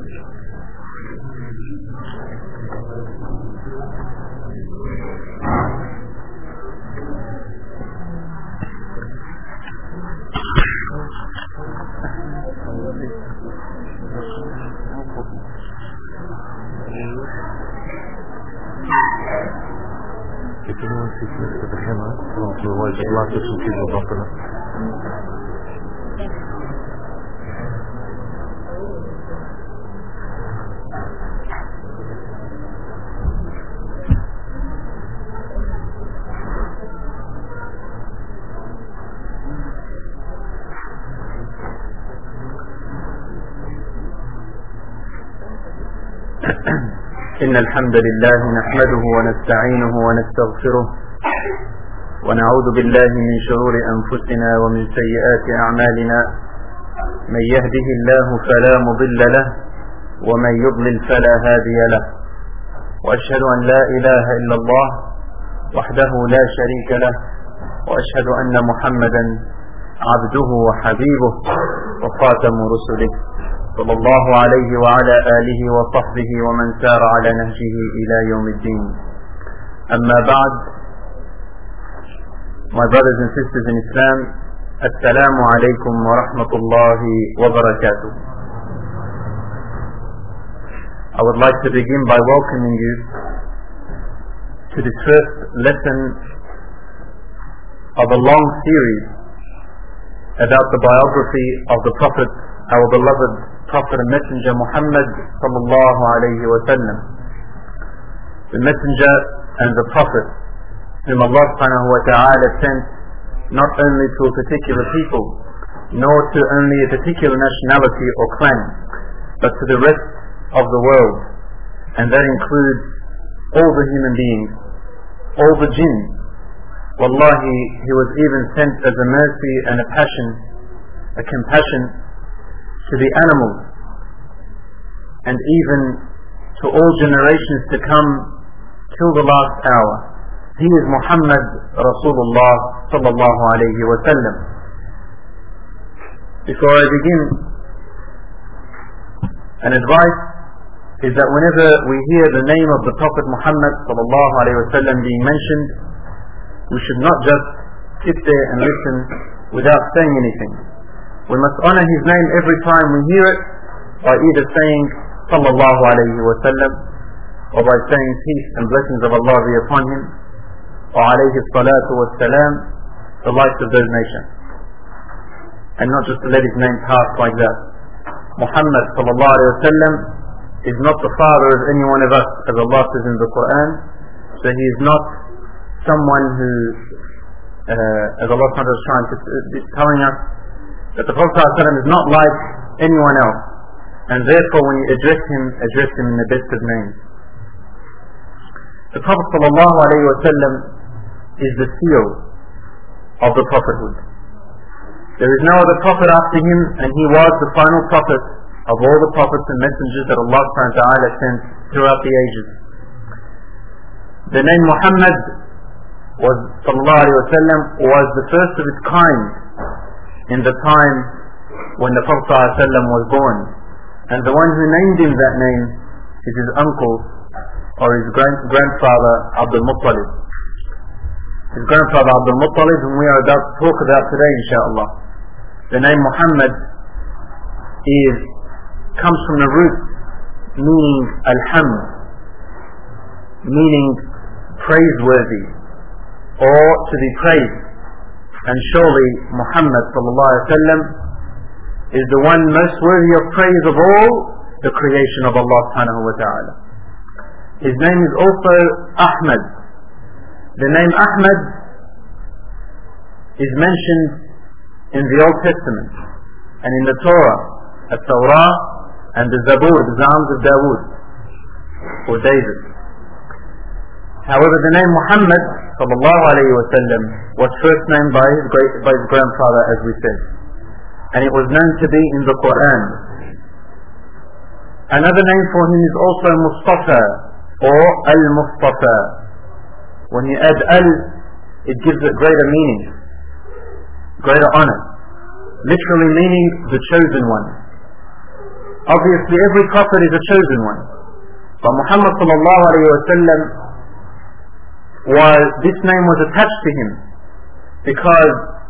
إن الحمد لله نحمده ونستعينه ونستغفره ونعوذ بالله من شرور أنفسنا ومن سيئات أعمالنا من يهده الله فلا مضل له ومن يضلل فلا هادي له وأشهد أن لا إله إلا الله وحده لا شريك له وأشهد أن محمدا عبده وحبيبه وخاتم رسله صلى الله عليه وعلى آله وصحبه ومن سار على نهجه إلى يوم الدين. أما بعد, my brothers and sisters in Islam, Assalamu alaikum wa rahmatullahi wa barakatuh. I would like to begin by welcoming you to this first lesson of a long series about the biography of the Prophet, our beloved Prophet and Messenger Muhammad sallallahu alayhi wa sallam, the Messenger and the Prophet whom Allah subhanahu wa ta'ala sent not only to a particular people nor to only a particular nationality or clan, but to the rest of the world, and that includes all the human beings, all the jinn. Wallahi, he was even sent as a mercy and a passion, a compassion to the animals, and even to all generations to come till the last hour. He is Muhammad Rasulullah sallallahu alayhi wa sallam. Before I begin, an advice is that whenever we hear the name of the Prophet Muhammad sallallahu alayhi wa sallam being mentioned, we should not just sit there and listen without saying anything. We must honor his name every time we hear it by either saying sallallahu alayhi wa sallam, or by saying peace and blessings of Allah be upon him, or alayhi salatu wa salam, the likes of those nations. And not just to let his name pass like that. Muhammad sallallahu alayhi wa sallam is not the father of any one of us, as Allah says in the Quran. So he is not someone who, as Allah is telling us, that the Prophet ﷺ is not like anyone else, and therefore when you address him in the best of names. The Prophet ﷺ is the seal of the prophethood. There is no other prophet after him, and he was the final prophet of all the prophets and messengers that Allah subhanahu wa ta'ala sent throughout the ages. The name Muhammad was the first of its kind in the time when the Prophet ﷺ was born, and the one who named him that name is his uncle or his grandfather Abdul Muttalib. His grandfather Abdul Muttalib, whom we are about to talk about today inshaAllah. The name Muhammad comes from the root meaning Alhamd, meaning praiseworthy or to be praised. And surely Muhammad sallallahu alaihi wasallam is the one most worthy of praise of all the creation of Allah subhanahu wa ta'ala. His name is also Ahmad. The name Ahmad is mentioned in the Old Testament and in the Torah, the Torah and the Zabur, the Psalms of Dawood or David. However, the name Muhammad sallallahu alayhi wa sallam was first named by his grandfather, as we said, and it was known to be in the Quran. Another name for him is also Mustafa or Al-Mustafa. When you add Al, it gives it greater meaning, greater honor, literally meaning the chosen one. Obviously every prophet is a chosen one. But Muhammad sallallahu alayhi wa sallam, this name was attached to him because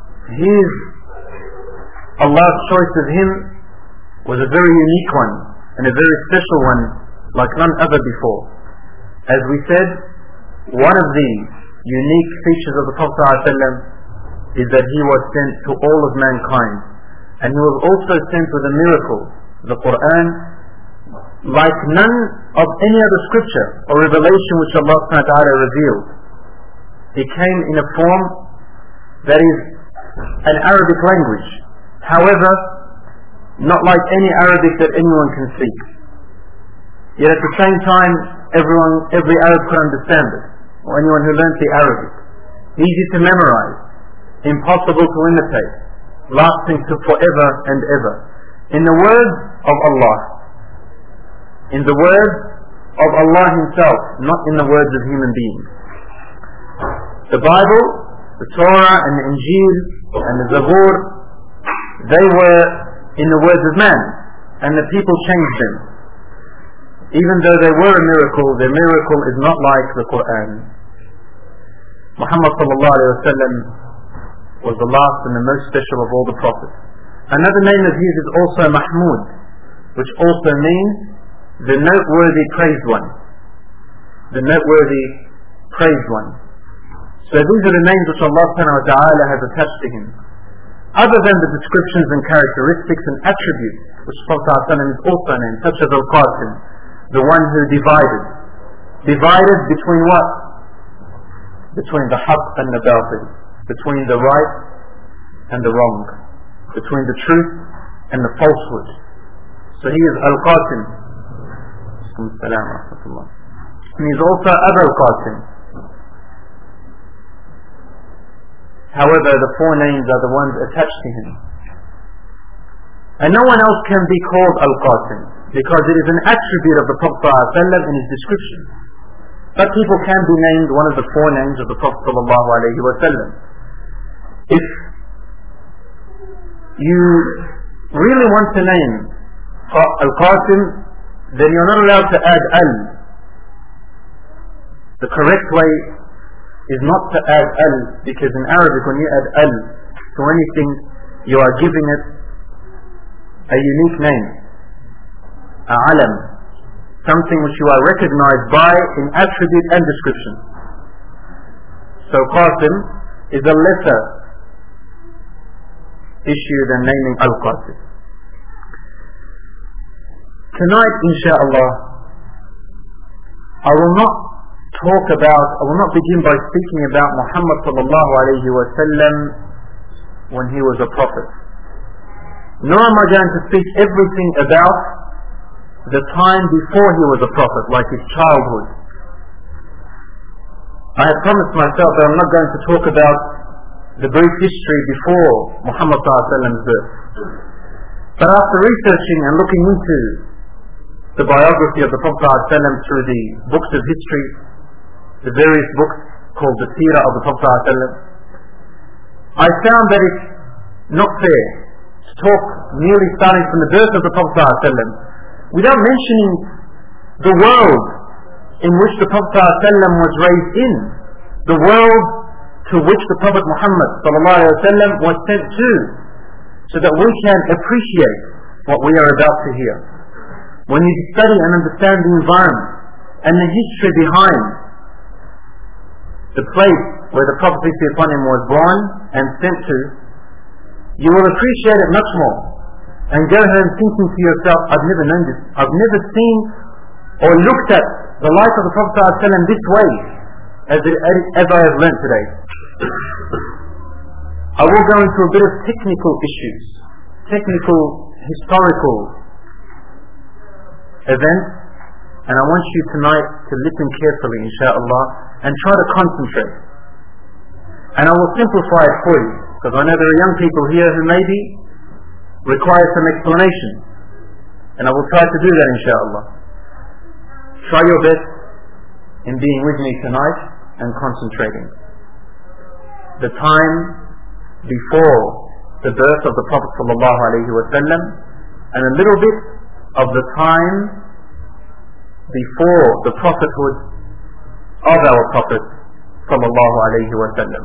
Allah's choice of him was a very unique one and a very special one like none other before. As we said, one of the unique features of the Prophet ﷺ is that he was sent to all of mankind, and he was also sent with a miracle, the Quran, like none of any other scripture or revelation which Allah subhanahu wa ta'ala revealed. It came in a form that is an Arabic language, however, not like any Arabic that anyone can speak. Yet at the same time, every Arab could understand it, or anyone who learnt the Arabic. Easy to memorize, impossible to imitate, lasting to forever and ever. In the words of Allah, in the words of Allah Himself, not in the words of human beings. The Bible, the Torah and the Injil and the Zabur, they were in the words of man, and the people changed them. Even though they were a miracle, their miracle is not like the Quran. Muhammad sallallahu alayhi wa sallam was the last and the most special of all the prophets. Another name of his is also Mahmud, which also means the noteworthy praised one. The noteworthy praised one. So these are the names which Allah subhanahu wa ta'ala has attached to him. Other than the descriptions and characteristics and attributes which Prophet ﷺ is also named, such as Al-Qasim, the one who divided. Divided between what? Between the haqq and the batil, between the right and the wrong, between the truth and the falsehood. So he is Al-Qasim. And he is also Abul Qasim. However, the four names are the ones attached to him. And no one else can be called Al-Qasim, because it is an attribute of the Prophet ﷺ in his description. But people can be named one of the four names of the Prophet ﷺ. If you really want to name Al-Qasim, then you're not allowed to add Al. The correct way is not to add Al, because in Arabic when you add Al to anything, you are giving it a unique name, a alam, something which you are recognized by in attribute and description. So Qasim is a lesser issue than naming Al-Qasim. Tonight, inshaAllah, I will not begin by speaking about Muhammad sallallahu alayhi wa sallam when he was a prophet. Nor am I going to speak everything about the time before he was a prophet, like his childhood. I have promised myself that I'm not going to talk about the brief history before Muhammad sallallahu alayhi wa sallam's birth. But after researching and looking into the biography of the Prophet sallallahu alayhi wa sallam through the books of history, the various books called the Seerah of the Prophet ﷺ, I found that it's not fair to talk merely starting from the birth of the Prophet ﷺ without mentioning the world in which the Prophet ﷺ was raised in, the world to which the Prophet Muhammad ﷺ was sent to, so that we can appreciate what we are about to hear. When you study and understand the environment and the history behind the place where the Prophet was born and sent to, you will appreciate it much more and go home thinking to yourself, I've never known this, I've never seen or looked at the life of the Prophet ﷺ this way as I have learnt today. I will go into a bit of technical issues, technical, historical events, and I want you tonight to listen carefully, inshaAllah, and try to concentrate. And I will simplify it for you, because I know there are young people here who maybe require some explanation, and I will try to do that, inshaAllah. Try your best in being with me tonight and concentrating. The time before the birth of the Prophet ﷺ, and a little bit of the time before the prophethood of our Prophet sallallahu alayhi wa sallam.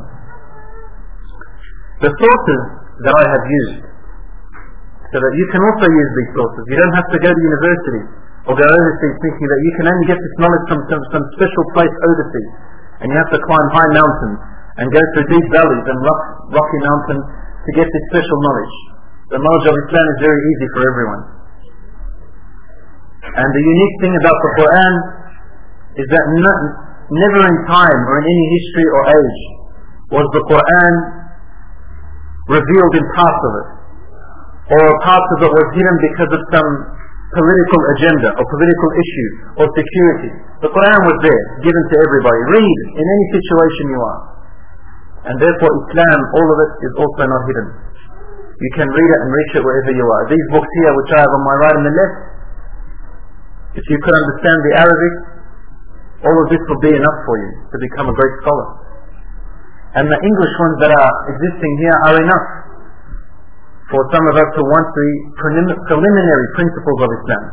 The sources that I have used, so that you can also use these sources. You don't have to go to university or go overseas thinking that you can only get this knowledge from some special place overseas, and you have to climb high mountains and go through deep valleys and rocky mountains to get this special knowledge. The knowledge of Islam is very easy for everyone. And the unique thing about the Quran is that never in time or in any history or age was the Quran revealed in parts of it, or parts of it was hidden because of some political agenda or political issue or security. The Quran was there, given to everybody. Read in any situation you are. And therefore Islam, all of it is also not hidden. You can read it and reach it wherever you are. These books here, which I have on my right and the left, if you could understand the Arabic, all of this will be enough for you to become a great scholar. And the English ones that are existing here are enough for some of us who want the preliminary principles of Islam.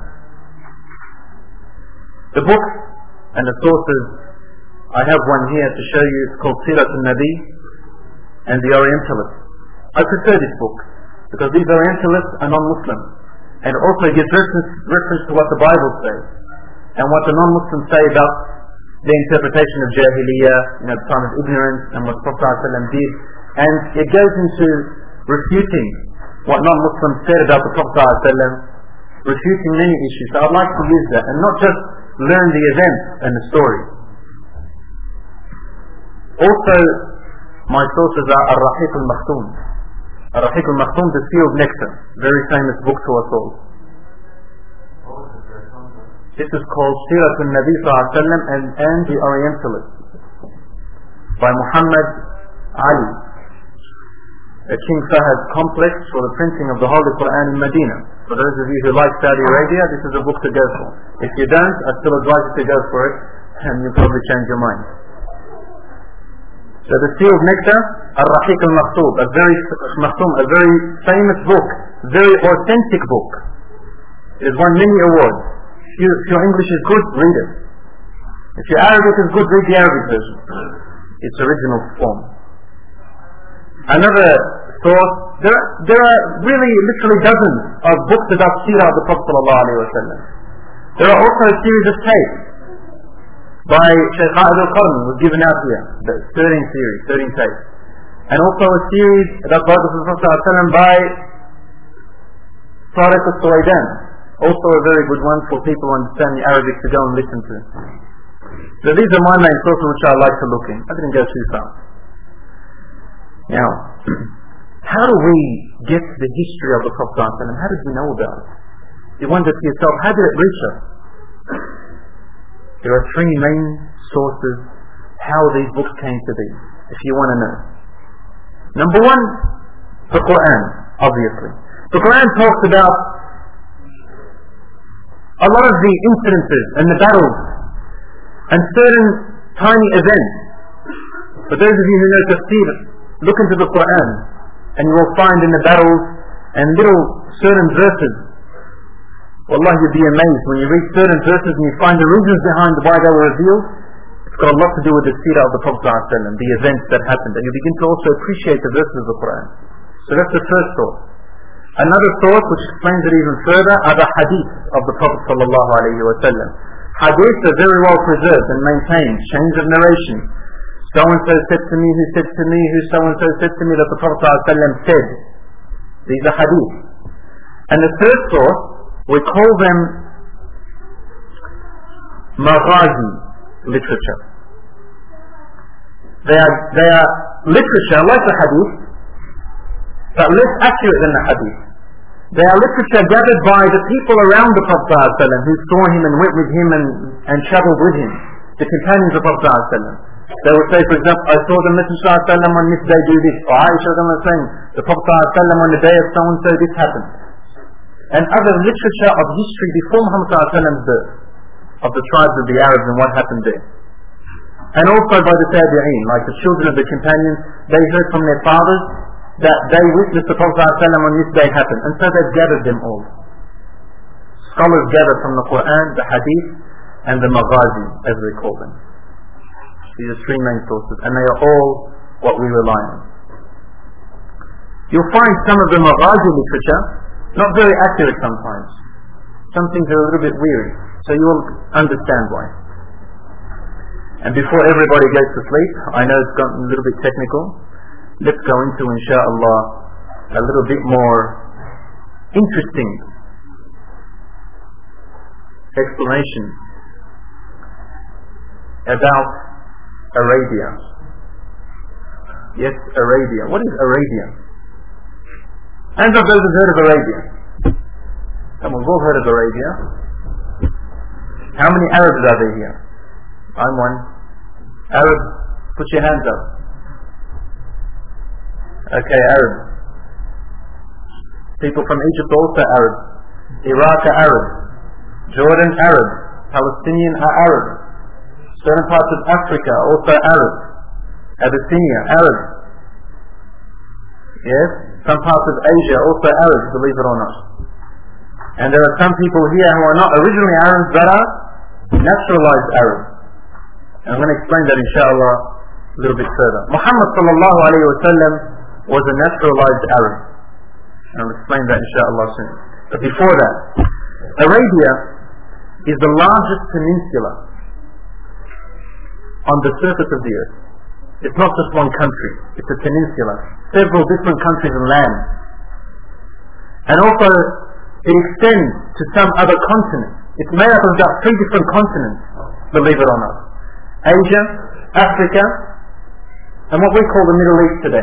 The books and the sources, I have one here to show you. It's called Sirat al-Nabi and the Orientalists. I prefer this book because these Orientalists are non-Muslim, and it also gives reference to what the Bible says and what the non-Muslims say about the interpretation of Jahiliyyah, the time of ignorance, and what Prophet ﷺ did. And it goes into refuting what non-Muslims said about the Prophet ﷺ, refuting many issues. So I'd like to use that and not just learn the event and the story. Also, my sources are Ar-Rahiq al-Makhtoum. Ar-Rahiq al-Makhtoum, the sealed nectar, very famous book to us all. This is called Sirat al-Nabi sallallahu alayhi wa sallam and the Orientalists by Muhammad Ali, a King Fahd complex for the printing of the Holy Quran in Medina. For those of you who like Saudi Arabia, this is a book to go for. If you don't, I still advise you to go for it, and you'll probably change your mind. So the Sealed Nectar, Ar-Rahiq al-Makhtoum, a very famous book, very authentic book. It has won many awards. If your English is good, read it. If your Arabic is good, read the Arabic version, its original form. Another source, there are really literally dozens of books about Sirah of the Prophet ﷺ. There are also a series of tapes by Shaykh A'ad al-Qarn, was given out here, the 13 tapes. And also a series about the Prophet ﷺ by Tariq al-Suwaidan, also a very good one for people who understand the Arabic to go and listen to. So these are my main sources which I like to look in. I didn't go too far. Now, how do we get the history of the Prophet ﷺ? How did we know about it? You wonder to yourself, how did it reach us? There are three main sources how these books came to be, if you want to know. Number one, the Quran, obviously. The Quran talks about a lot of the incidences and the battles and certain tiny events. For those of you who know tafsir, look into the Quran and you will find in the battles and little certain verses. Wallah, you'll be amazed when you read certain verses and you find the reasons behind why they were revealed. It's got a lot to do with the seerah of the Prophet ﷺ, the events that happened, and you begin to also appreciate the verses of the Quran. So that's the first source. Another source which explains it even further are the hadith of the Prophet ﷺ. Hadiths are very well preserved and maintained, chains of narration. So-and-so said to me, who said to me, who so-and-so said to me that the Prophet ﷺ said. These are hadith. And the third source, we call them maghazi literature. They are literature like the hadith, but less accurate than the hadith. They are literature gathered by the people around the Prophet ﷺ who saw him and went with him and travelled with him, the companions of the Prophet ﷺ. They would say, for example, I saw the Messenger ﷺ on this day do this, or Aisha was saying, the Prophet ﷺ on the day of so and so this happened. And other literature of history before Muhammad ﷺ's birth, of the tribes of the Arabs and what happened there. And also by the Tabi'een, like the children of the companions, they heard from their fathers that they witnessed the Prophet ﷺ on this day happened, and so they've gathered them all. scholars gather from the Quran, the Hadith, and the Maghazi, as they call them. These are three main sources, and they are all what we rely on. You'll find some of the Maghazi literature not very accurate sometimes. Some things are a little bit weird, so you will understand why. And before everybody goes to sleep, I know it's gotten a little bit technical, let's go into, inshaAllah, a little bit more interesting explanation about Arabia. Yes, Arabia. What is Arabia? Hands up those who've heard of Arabia. Come on, we've all heard of Arabia. How many Arabs are there here? I'm one. Arab, put your hands up. Okay, Arab. People from Egypt also Arab. Iraq are Arab. Jordan Arab. Palestinian are Arab. Certain parts of Africa also Arab. Abyssinia Arab. Yes, some parts of Asia also Arab, believe it or not. And there are some people here who are not originally Arabs but are naturalized Arabs. And I'm going to explain that inshallah a little bit further. Muhammad sallallahu alayhi wa sallam was a naturalized Arab. And I'll explain that inshallah soon. But before that, Arabia is the largest peninsula on the surface of the earth. It's not just one country, it's a peninsula. Several different countries and lands. And also, it extends to some other continents. It's made up of about 3 different continents, believe it or not. Asia, Africa, and what we call the Middle East today.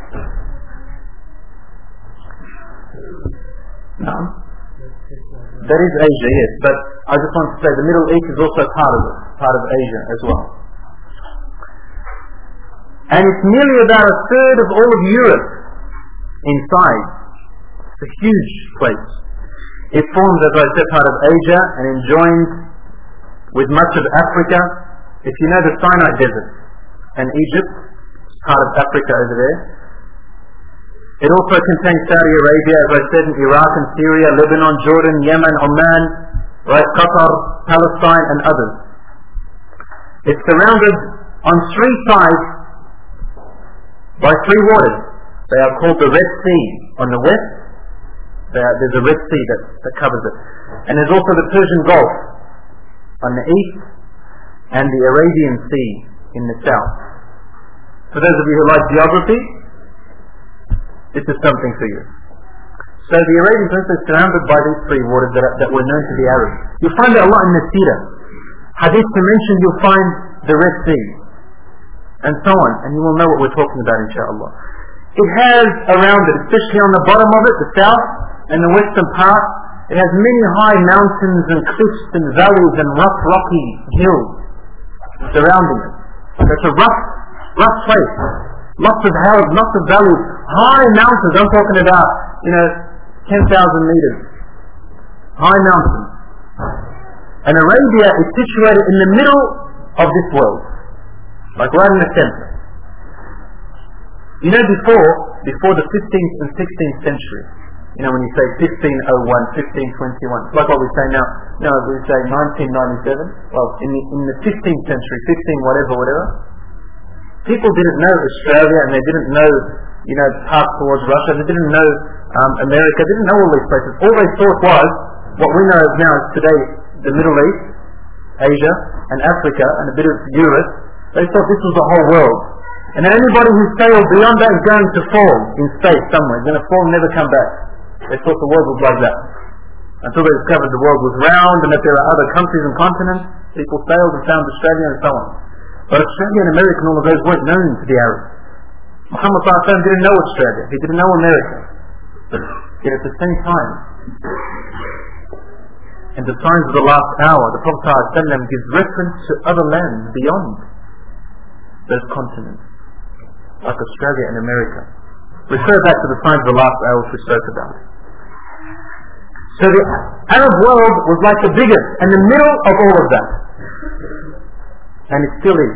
No? That is Asia, yes, but I just want to say the Middle East is also part of it, part of Asia as well. And it's nearly about a third of all of Europe in size. It's a huge place. It forms, as I said, part of Asia and joins with much of Africa. If you know the Sinai Desert and Egypt, part of Africa over there. It also contains Saudi Arabia, as I said, in Iraq and Syria, Lebanon, Jordan, Yemen, Oman, right, Qatar, Palestine and others. It's surrounded on 3 sides by 3 waters. They are called the Red Sea on the west. There's a Red Sea that covers it. And there's also the Persian Gulf on the east and the Arabian Sea in the south. For those of you who like geography, this is something for you. So the Arabian Peninsula is surrounded by these 3 waters that were known to the Arabs. You'll find that a lot in the Sirah. Hadith to mention, you'll find the Red Sea and so on, and you will know what we're talking about inshallah. It has around it, especially on the bottom of it, the south and the western part, it has many high mountains and cliffs and valleys and rough rocky hills surrounding it. It's a rough place. Lots of hills, lots of valleys, high mountains. I'm talking about, 10,000 meters. High mountains. And Arabia is situated in the middle of this world. Like right in the center. Before the 15th and 16th century, when you say 1501, 1521, like what we say now, we say 1997, well, in the 15th century, 15 whatever, people didn't know Australia and they didn't know, parts towards Russia, they didn't know America, they didn't know all these places. All they thought was, what we know now is today, the Middle East, Asia, and Africa, and a bit of Europe. They thought this was the whole world. And anybody who sailed beyond that is going to fall in space somewhere. It's going to fall and never come back. They thought the world was like that. Until they discovered the world was round and that there are other countries and continents, people sailed and found Australia and so on. But Australia and America and all of those weren't known to the Arabs. Muhammad ﷺ didn't know Australia. He didn't know America. Yet at the same time, in the signs of the last hour, the Prophet ﷺ gives reference to other lands beyond those continents, like Australia and America. Refer back to the signs of the last hour which we spoke about. So the Arab world was like the biggest and the middle of all of that. And it still is.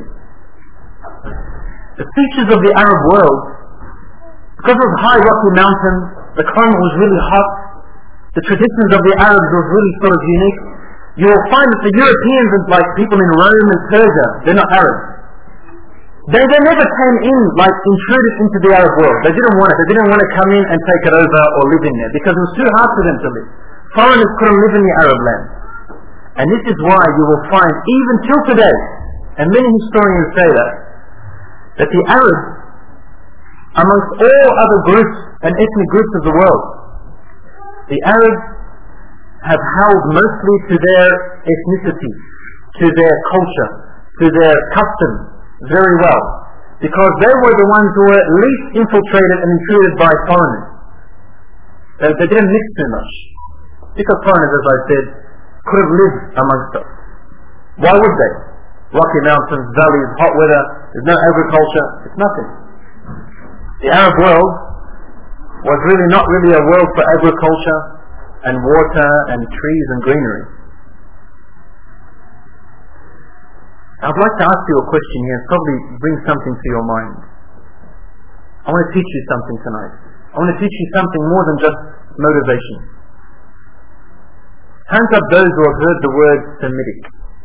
The features of the Arab world, because of high rocky mountains, the climate was really hot, the traditions of the Arabs was really sort of unique. You will find that the Europeans and like people in Rome and Persia, they're not Arabs. They never came in, like intruded into the Arab world. They didn't want it. They didn't want to come in and take it over or live in there because it was too hard for them to live. Foreigners couldn't live in the Arab land. And this is why you will find, even till today, and many historians say that the Arabs, amongst all other groups and ethnic groups of the world, the Arabs have held mostly to their ethnicity, to their culture, to their customs very well, because they were the ones who were least infiltrated and intruded by foreigners. They didn't mix too much, because foreigners, as I said, could have lived amongst us. Why would they? Rocky mountains, valleys, hot weather, there's no agriculture, it's nothing. The Arab world was really not really a world for agriculture and water and trees and greenery. I'd like to ask you a question here and probably bring something to your mind. I want to teach you something tonight. I want to teach you something more than just motivation. Hands up those who have heard the word Semitic.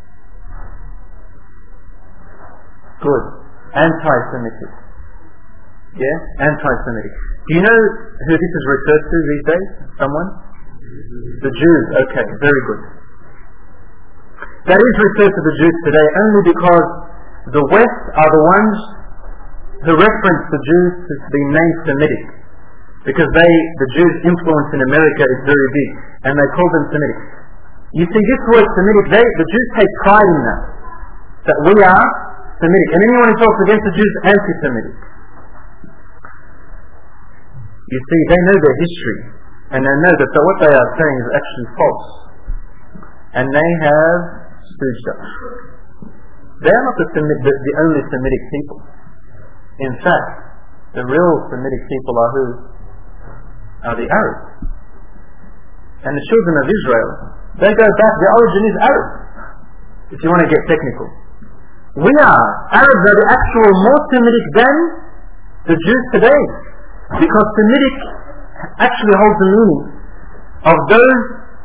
Good. Anti-Semitic. Yeah? Anti-Semitic. Do you know who this is referred to these days? Someone? The Jews. Okay, very good. That is referred to the Jews today only because the West are the ones who reference the Jews to be named Semitic. Because the Jews' influence in America is very big, and they call them Semitic. You see, this word Semitic, the Jews take pride in that we are Semitic. And anyone who talks against the Jews is anti-Semitic. You see, they know their history, and they know that what they are saying is actually false. And they have stooged up. They are not the only Semitic people. In fact, the real Semitic people are who? Are the Arabs. And the children of Israel, they go back, their origin is Arab, if you want to get technical. Arabs are the actual more Semitic than the Jews today. Because Semitic actually holds the meaning of those,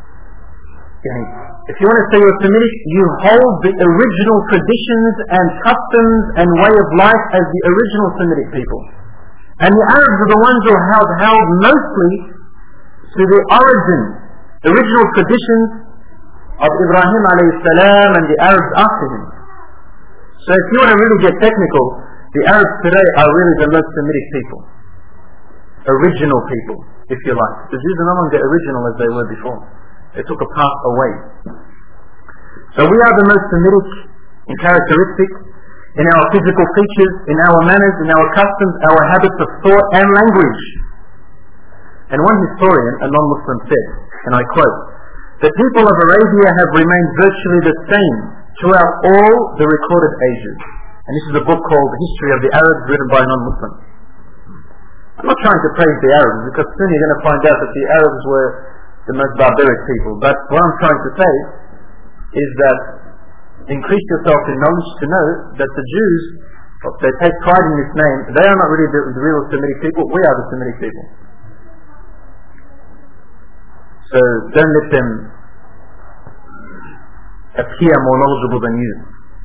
if you want to say you're Semitic, you hold the original traditions and customs and way of life as the original Semitic people. And the Arabs are the ones who are held mostly to the original traditions of Ibrahim alayhi salam and the Arabs after him. So if you want to really get technical, the Arabs today are really the most Semitic people. Original people, if you like. The Jews are no longer original as they were before. They took a path away. So we are the most Semitic in characteristic, in our physical features, in our manners, in our customs, our habits of thought and language. And one historian, a non-Muslim, said, and I quote, "The people of Arabia have remained virtually the same throughout all the recorded ages." And this is a book called The History of the Arabs, written by a non-Muslim. I'm not trying to praise the Arabs, because soon you're going to find out that the Arabs were the most barbaric people. But what I'm trying to say is that increase yourself in knowledge to know that the Jews, they take pride in this name. They are not really the real Semitic people. We are the Semitic people. So don't let them appear more knowledgeable than you.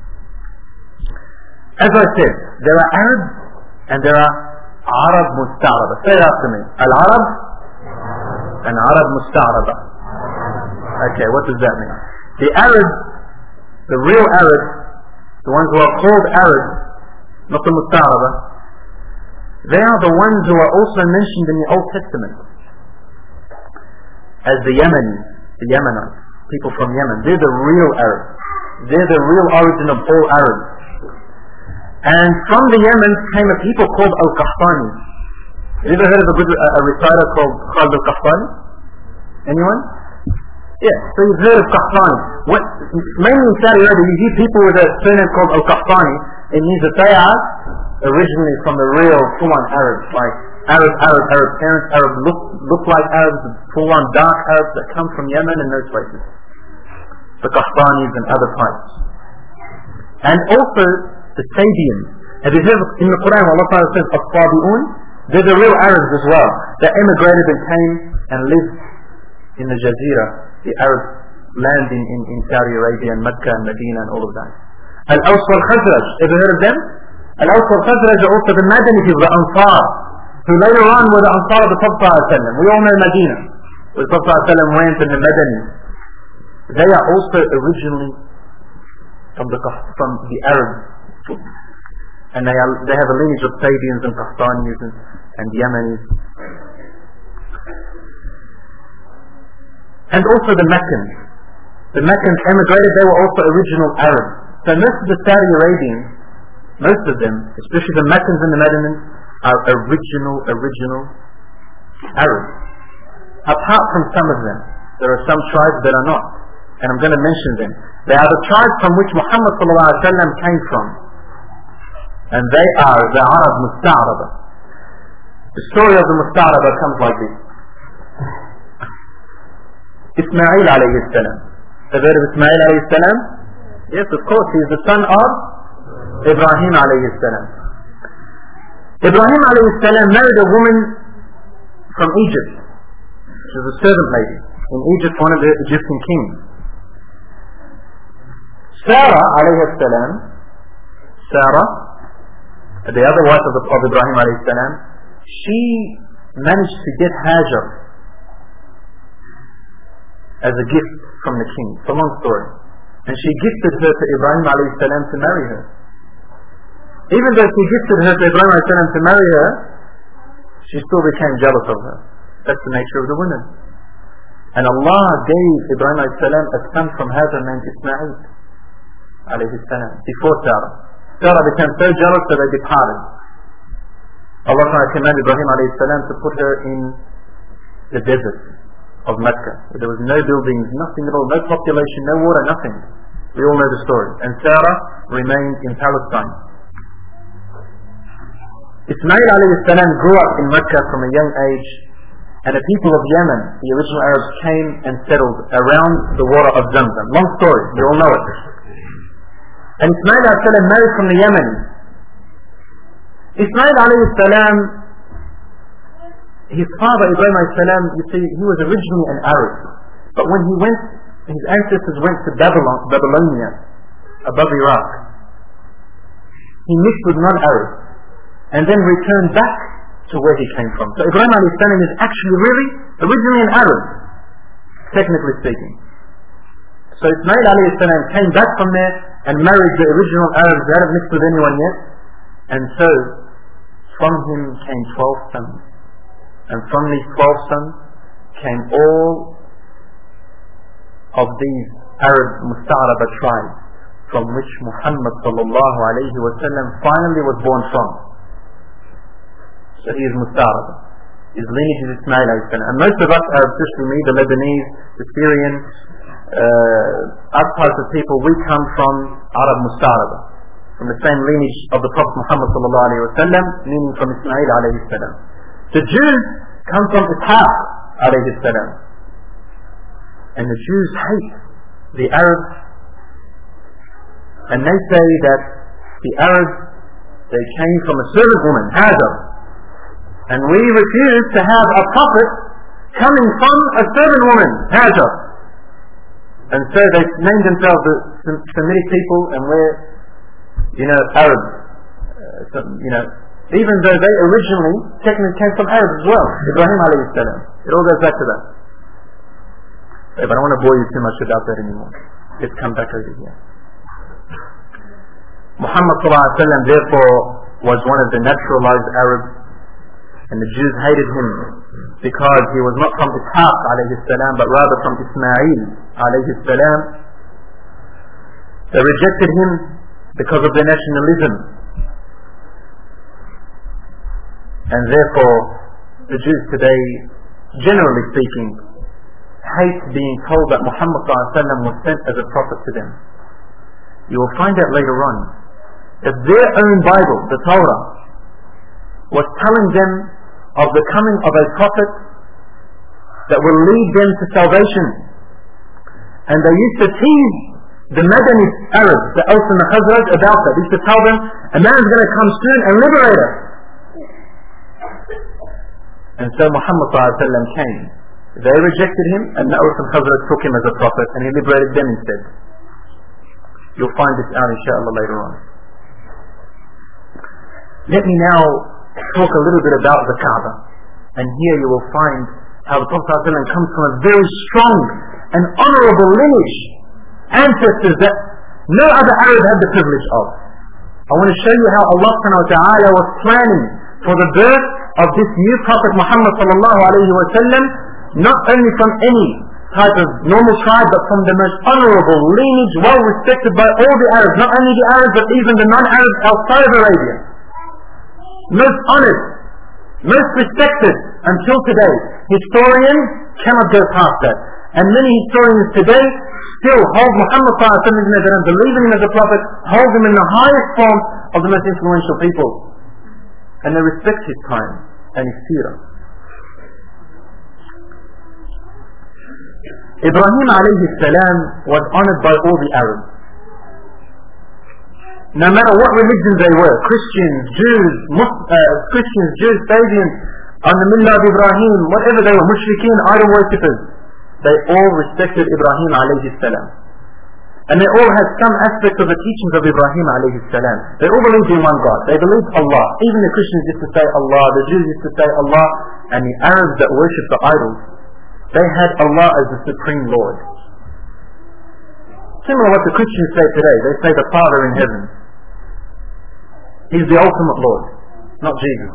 As I said, there are Arabs and there are Arab Musta'araba. Say it after me. Al-Arab and Arab Musta'araba. Okay, what does that mean? The Arabs, the real Arabs, the ones who are called Arabs, not the Musta'araba, they are the ones who are also mentioned in the Old Testament as the Yemenites, people from Yemen. They're the real Arabs. They're the real origin of all Arabs. And from the Yemen came a people called Al-Qahtani. Have you ever heard of a reciter called Khalid Al-Qahtani? Anyone? Yeah, so you've heard of Qahtani. Mainly in Saudi Arabia, you see people with a surname called Al-Qahtani. It means that they are originally from the real full-on Arabs, like Arab parents, Arab look like Arabs, full-on dark Arabs that come from Yemen and those places. The Qahtanis and other types. And also the Sabians. Have you heard in the Quran Allah Ta'ala says As-Sabi'un? They're the real Arabs as well. They emigrated and came and lived in the Jazeera, the Arab land in Saudi Arabia and Mecca and Medina and all of that. Al-Aws wal-Khazraj, ever heard of them? Al-Aws wal-Khazraj are also the Madani people, the Ansar, who later on were the Ansar of the Prophet ﷺ. We all know Medina, where the Prophet ﷺ went, and the Madani. They are also originally from the Arabs, and they have a lineage of Sabians and Qahtanis and Yemenis, and also the Meccans. The Meccans emigrated; they were also original Arabs. So most of the Saudi Arabians, most of them, especially the Meccans and the Madinans, are original Arabs. Apart from some of them, there are some tribes that are not, and I'm going to mention them. They are the tribes from which Muhammad ﷺ came from, and they are the Arab Musta'raba. The story of the Musta'raba comes like this. Ismail alayhi salam. Have you heard of Ismail alayhi salam? Yes, of course, he is the son of Ibrahim alayhi salam. Ibrahim alayhi salam married a woman from Egypt. She was a servant lady in Egypt, one of the Egyptian kings. Sarah alayhi salam, Sarah, the other wife of Ibrahim alayhi salam, she managed to get Hajar as a gift from the king. It's a long story. And she gifted her to Ibrahim alayhi salam to marry her. Even though she gifted her to Ibrahim alayhi salam to marry her, she still became jealous of her. That's the nature of the women. And Allah gave Ibrahim alayhi salam a son from Hajar named Ismail alayhi salam before Sarah. Sarah became so jealous that they departed. Allah commanded Ibrahim alayhi salam to put her in the desert of Mecca. There was no buildings, nothing at all, no population, no water, nothing. We all know the story. And Sarah remained in Palestine. Ismail alayhi salam grew up in Mecca from a young age, and the people of Yemen, the original Arabs, came and settled around the water of Zamzam. Long story, you all know it. And Ismail alayhi salam married from the Yemenis. Ismail alayhi salam, his father Ibrahim alayhi salam, you see, he was originally an Arab, but when he went, his ancestors went to Babylonia, above Iraq. He mixed with non-Arabs, and then returned back to where he came from. So Ibrahim alayhi salam is actually really originally an Arab, technically speaking. So Ismail alayhi salam came back from there and married the original Arabs. They hadn't mixed with anyone yet, and so from him came 12 sons. And from these 12 sons came all of these Arab Musta'raba tribes from which Muhammad sallallahu alayhi wa sallam finally was born from. So he is Musta'raba. His lineage is Ismail alayhi salam. And most of us Arabs, especially me, the Lebanese, the Syrians, us types of people, we come from Arab Musta'raba, from the same lineage of the Prophet Muhammad sallallahu alayhi wa sallam, meaning from Ismail alayhi salam. The Jews come from Ishaq alayhi salam. And the Jews hate the Arabs, and they say that the Arabs, they came from a servant woman, Hajar, and we refuse to have a prophet coming from a servant woman, Hajar. And so they named themselves the Semitic people, and we're, Arabs. Even though they originally technically came from Arabs as well, Ibrahim alayhi salam. It all goes back to that. But I don't want to bore you too much about that anymore. Let's come back over here. Muhammad sallallahu alayhi wa sallam therefore was one of the naturalized Arabs, and the Jews hated him because he was not from Ishaq alayhi salam, but rather from Ismail alayhi salam. They rejected him because of their nationalism. And therefore, the Jews today, generally speaking, hate being told that Muhammad ﷺ was sent as a prophet to them. You will find out later on that their own Bible, the Torah, was telling them of the coming of a prophet that will lead them to salvation. And they used to tease the Madani Arabs, the Aws and the Khazraj, about that. They used to tell them, a man is going to come soon and liberate us. And so Muhammad ﷺ came, They rejected him, and Aus and Khazraj took him as a prophet, and he liberated them instead. You'll find this out inshallah later on. Let me now talk a little bit about the Kaaba. And here you will find how the Prophet ﷺ comes from a very strong and honorable lineage, ancestors that no other Arab had the privilege of. I want to show you how Allah subhanahu wa ta'ala was planning for the birth of this new Prophet Muhammad sallallahu alayhi wa sallam, not only from any type of normal tribe, but from the most honorable lineage, well respected by all the Arabs, not only the Arabs but even the non-Arabs outside of Arabia. Most honored, most respected until today. Historians cannot go past that. And many historians today still hold Muhammad sallallahu alaihi wasallam, they don't believe in him as a prophet, hold him in the highest form of the most influential people. And they respect his time and his seerah. Ibrahim alayhi salam was honored by all the Arabs. No matter what religion they were, Christians, Jews, Sabians, on the Millah of Ibrahim, whatever they were, mushrikeen, idol worshippers, they all respected Ibrahim alayhi salam. And they all had some aspect of the teachings of Ibrahim alayhi salam. They all believed in one God. They believed Allah. Even the Christians used to say Allah, the Jews used to say Allah, and the Arabs that worship the idols, they had Allah as the Supreme Lord. Similar to what the Christians say today. They say the Father in heaven. He's the ultimate Lord, not Jesus.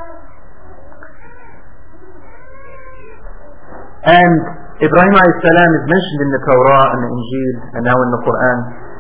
And Ibrahim alayhi salam is mentioned in the Torah and the Injil and now in the Quran.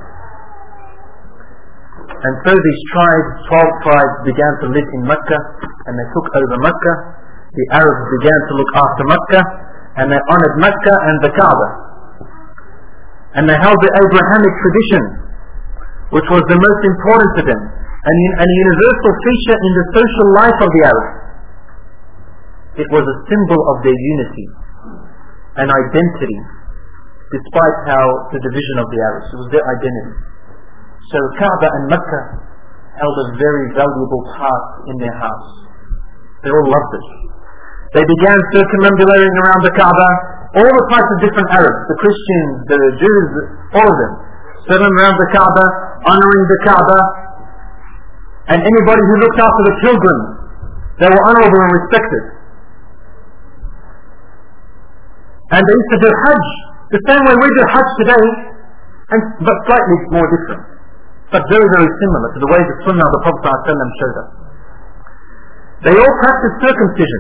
And so these tribes, 12 tribes, began to live in Mecca, and they took over Mecca. The Arabs began to look after Mecca, and they honored Mecca and the Kaaba. And they held the Abrahamic tradition, which was the most important to them, and a universal feature in the social life of the Arabs. It was a symbol of their unity and identity, despite how the division of the Arabs, it was their identity. So Kaaba and Mecca held a very valuable part in their hearts. They all loved it. They began circumambulating around the Kaaba, all the types of different Arabs, the Christians, the Jews, all of them, circling around the Kaaba, honoring the Kaaba, and anybody who looked after the pilgrims, they were honorable and respected. And they used to do Hajj the same way we do Hajj today, but slightly more different, but very, very similar to the way the Sunnah of the Prophet ﷺ showed us. They all practiced circumcision.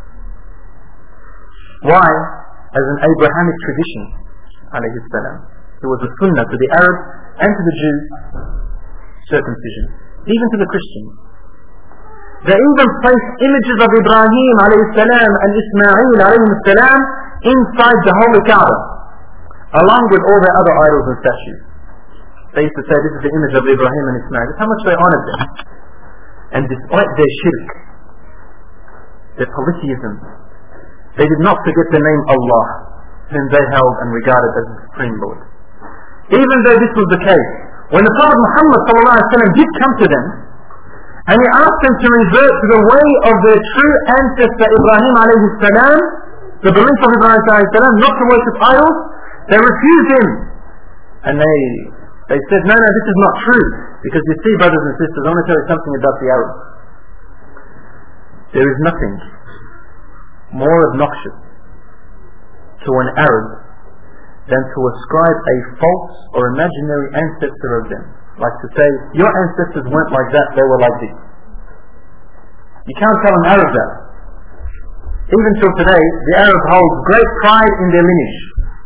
Why? As an Abrahamic tradition, alayhi salam. It was a Sunnah to the Arabs and to the Jews, circumcision, even to the Christians. They even placed images of Ibrahim alayhi salam and Ismail alayhi salam inside the Holy Kaaba, along with all their other idols and statues. They used to say, this is the image of Ibrahim and Ismail. That's how much they honored them. And despite their shirk, their polytheism, they did not forget the name Allah, whom they held and regarded as the Supreme Lord. Even though this was the case, when the Prophet Muhammad ﷺ did come to them, and he asked them to revert to the way of their true ancestor Ibrahim alayhi salam, the belief of Ibrahim alayhi salam, not to worship idols, they refused him. And they said, no, this is not true. Because you see, brothers and sisters, I want to tell you something about the Arabs. There is nothing more obnoxious to an Arab than to ascribe a false or imaginary ancestor of them. Like to say, your ancestors weren't like that, they were like this. You can't tell an Arab that. Even till today, the Arab holds great pride in their lineage.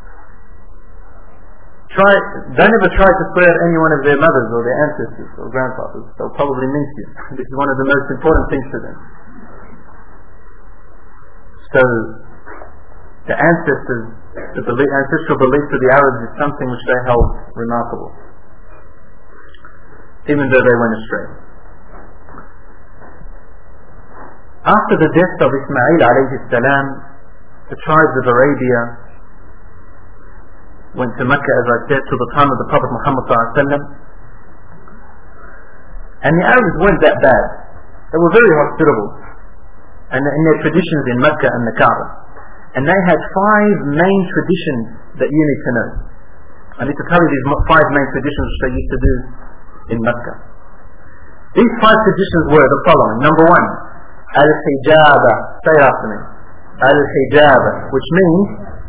Don't ever try to swear at any one of their mothers or their ancestors or grandfathers. They'll probably mince you. This is one of the most important things to them. So, the ancestral belief to the Arabs is something which they held remarkable, even though they went astray. After the death of Ismail alayhi salam, the tribes of Arabia went to Mecca, as I said, to the time of the Prophet Muhammad sallallahu alaihi wasallam. And the Arabs weren't that bad. They were very hospitable, and in their traditions in Mecca and the Kaaba. And they had 5 main traditions that you need to know. I need to tell you these 5 main traditions which they used to do in Mecca. These 5 traditions were the following. Number 1, al-hijaba. Say it after me. Al-hijaba, which means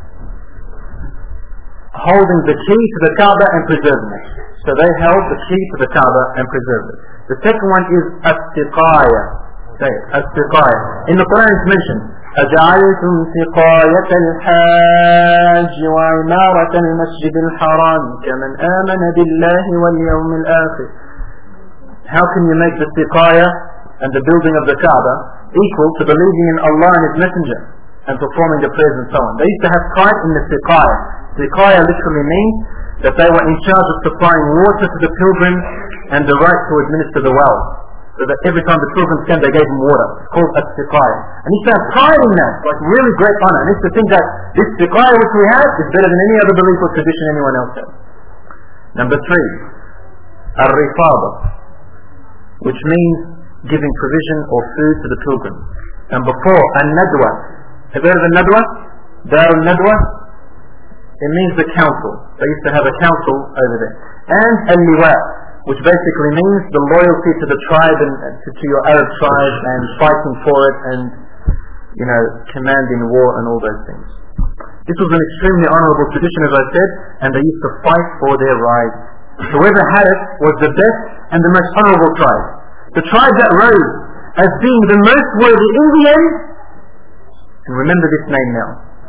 holding the key to the Kaaba and preserving it. So they held the key to the Kaaba and preserved it. The second one is as-siqaya. Say it, as-siqaya. In the Quran it's mentioned, أَجَعَلْتُمْ سِقَايَةَ الْحَاجِّ وَعِمَارَةَ الْمَسْجِدِ الْحَرَامِ كَمَنْ آمَنَ بِاللَّهِ وَالْيَوْمِ الْآخِرِ. How can you make the siqaya and the building of the Kaaba equal to believing in Allah and His Messenger and performing the prayers and so on? They used to have pride in the siqaya. Siqaya literally means that they were in charge of supplying water to the pilgrims and the right to administer the well. So that every time the pilgrims came, they gave them water. It's called as-siqaya. And he used to have pride in that, like really great honor. And he used to think that this siqaya which we have is better than any other belief or tradition anyone else has. Number 3, al-rifada, which means giving provision or food to the pilgrims. Number 4, al-nadwa. Have you heard of al-nadwa? Dar al-nadwa? It means the council. They used to have a council over there. And al-liwa, which basically means the loyalty to the tribe and to your Arab tribe and fighting for it and, you know, commanding war and all those things. This was an extremely honorable tradition, as I said, and they used to fight for their rights. Whoever had it was the best and the most honorable tribe. The tribe that rose as being the most worthy in the end, and remember this name now,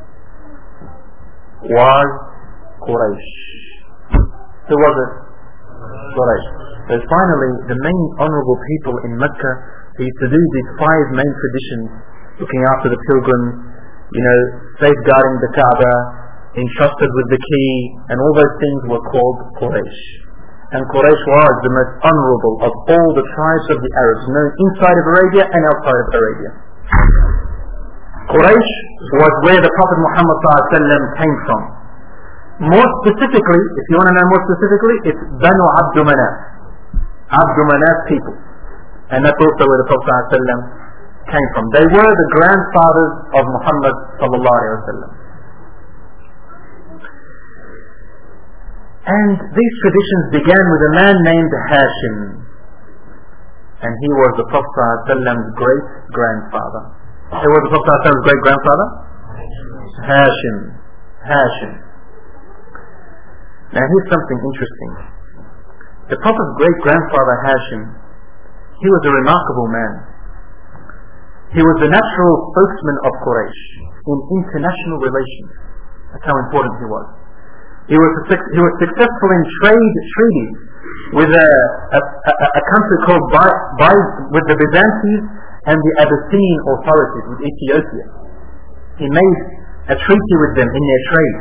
was Quraysh. Who was it? Quraysh. So finally, the main honorable people in Mecca, they used to do these 5 main traditions, looking after the pilgrims, you know, safeguarding the Kaaba, entrusted with the key, and all those things were called Quraysh. And Quraysh was the most honorable of all the tribes of the Arabs, known inside of Arabia and outside of Arabia. Quraysh was where the Prophet Muhammad ﷺ came from. More specifically, if you want to know more specifically, it's Banu Abdu Manaf. Abdu Manaf people. And that's also where the Prophet ﷺ came from. They were the grandfathers of Muhammad ﷺ. And these traditions began with a man named Hashim. And he was the Prophet ﷺ's great grandfather. Who was the Prophet ﷺ's great grandfather? Hashim. Hashim. Now here's something interesting. The Prophet's great grandfather Hashim, he was a remarkable man. He was the natural spokesman of Quraysh in international relations. That's how important he was. He was successful in trade treaties with a country called with the Byzantines and the Abyssinian authorities, with Ethiopia. He made a treaty with them in their trade.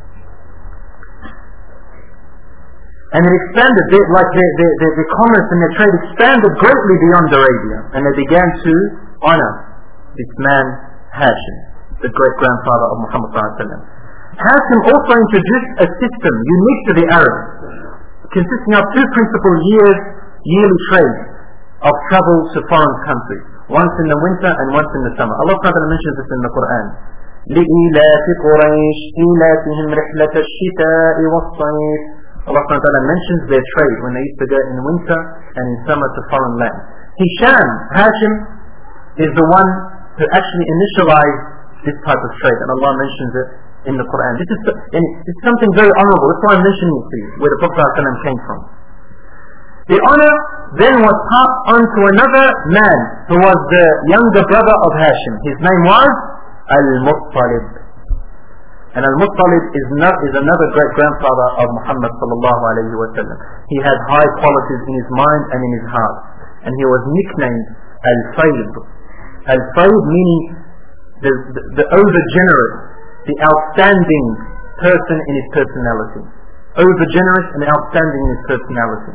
And it expanded, the commerce and their trade expanded greatly beyond Arabia. And they began to honor this man, Hashim, the great-grandfather of Muhammad ﷺ. Hashim also introduced a system unique to the Arabs, consisting of 2 principal yearly trades of travel to foreign countries, once in the winter and once in the summer. Allah SWT mentions this in the Quran. لِإِيلَافِ قُرَيْشٍ إِيلَافِهِمْ رِحْلَةَ الشِّتَاءِ وَالصَّيْفِ. Allah SWT mentions their trade when they used to go in winter and in summer to foreign lands. Hashim is the one who actually initialized this type of trade, and Allah mentions it in the Quran. This is something very honorable. That's why I'm mentioning it to you, where the Prophet ﷺ came from. The honor then was passed on to another man who was the younger brother of Hashim. His name was Al-Muttalib. And Al-Muttalib is another great-grandfather of Muhammad sallallahu alayhi wa sallam. He had high qualities in his mind and in his heart. And he was nicknamed Al-Fayd. Al-Fayd meaning the over-generous, the outstanding person in his personality. Over-generous and outstanding in his personality.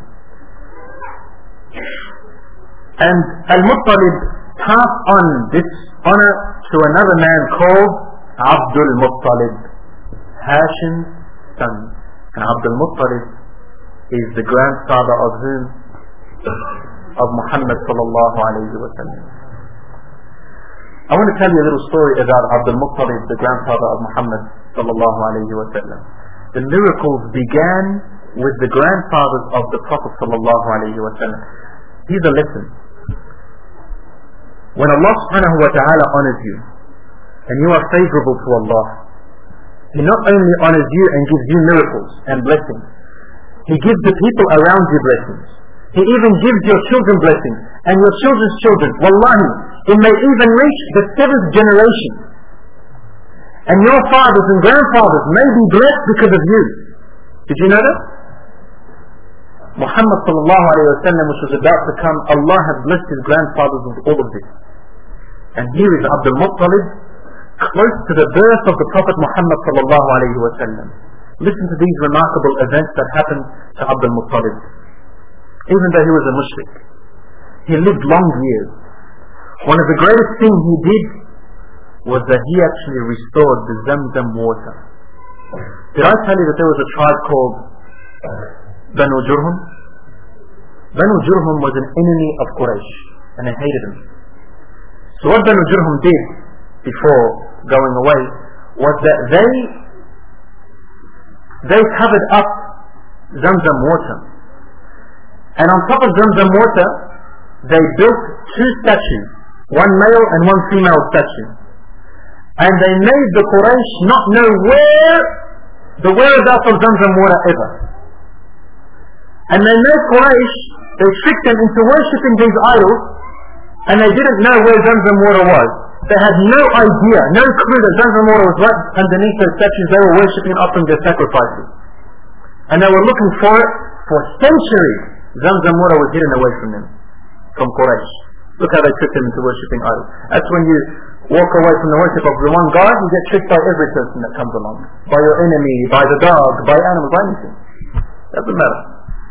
And Al-Muttalib passed on this honor to another man called Abdul Muttalib, Hashim's son. And Abdul Muttalib is the grandfather of whom? Of Muhammad sallallahu alayhi wa sallam. I want to tell you a little story about Abdul Muttalib, the grandfather of Muhammad sallallahu alayhi wa sallam. The miracles began with the grandfathers of the Prophet sallallahu alayhi wa sallam. Here's a lesson. When Allah subhanahu wa ta'ala honors you, and you are favorable to Allah, He not only honors you and gives you miracles and blessings, He gives the people around you blessings. He even gives your children blessings and your children's children. Wallahi, it may even reach the 7th generation. And your fathers and grandfathers may be blessed because of you. Did you know that? Muhammad sallallahu alayhi wa sallam, which was about to come, Allah had blessed his grandfathers with all of this. And here is Abdul Muttalib, close to the birth of the Prophet Muhammad sallallahu alayhi wa sallam. Listen to these remarkable events that happened to Abdul Muttalib. Even though he was a mushrik, he lived long years. One of the greatest things he did was that he actually restored the Zamzam water. Did I tell you that there was a tribe called Banu Jurhum? Banu Jurhum was an enemy of Quraysh, and they hated him. So what Banu Jurhum did before going away was that they covered up Zamzam water. And on top of Zamzam water, they built 2 statues, one male and one female statue. And they made the Quraysh not know the whereabouts of Zamzam water ever. And they made Quraysh, they tricked them into worshipping these idols, and they didn't know where Zamzam water was. They had no idea, no clue that Zamzam water was right underneath those statues they were worshipping, offering their sacrifices. And they were looking for it for centuries. Zamzam water was hidden away from them, from Quraysh. Look how they tricked them into worshipping idols. That's when you walk away from the worship of the one God, you get tricked by every person that comes along. By your enemy, by the dog, by animals, by anything. Doesn't matter.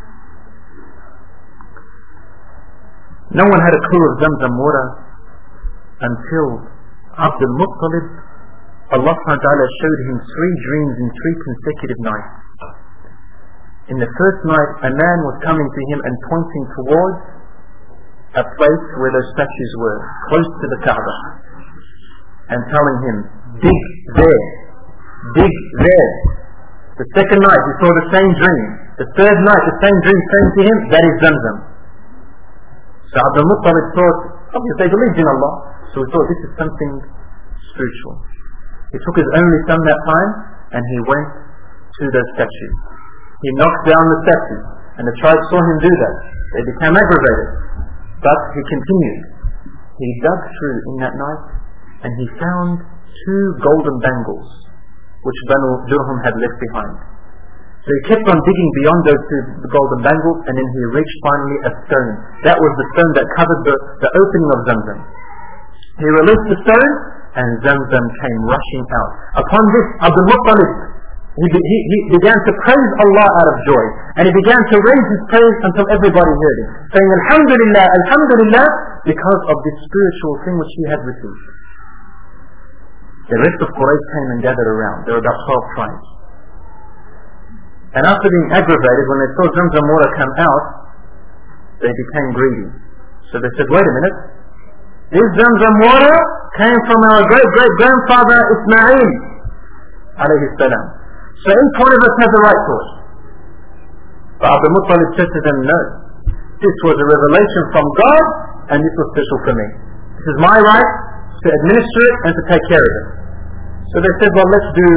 No one had a clue of Zamzam water until Abdul Muttalib, Allah subhanahu wa ta'ala showed him 3 dreams in 3 consecutive nights. In the first night, a man was coming to him and pointing towards a place where those statues were, close to the Kaaba, and telling him, dig there, dig there. The second night, he saw the same dream. The third night, the same dream saying to him, that is Zamzam. So Abdul Muttalib thought, obviously they believed in Allah, so he thought this is something spiritual. He took his only son that time, and he went to those statues. He knocked down the statues, and the tribe saw him do that. They became aggravated, but he continued. He dug through in that night, and he found 2 golden bangles, which Banu Jurhum had left behind. So he kept on digging beyond those 2 golden bangles, and then he reached finally a stone. That was the stone that covered the opening of Zamzam. He released the stone, and Zamzam came rushing out. Upon this, Abdul Muttalib, he began to praise Allah out of joy, and he began to raise his praise until everybody heard him, saying Alhamdulillah, Alhamdulillah, because of this spiritual thing which he had received. The rest of Quraysh came and gathered around. There were about 12 tribes. And after being aggravated, when they saw Zamzam water come out, they became greedy. So they said, wait a minute, this Zamzam water came from our great-great-grandfather Ismail alayhi salam. So each one of us has a right to it. But Abdul Muttalib said to them, no, this was a revelation from God, and this was special for me. This is my right to administer it and to take care of it. So they said, well, let's do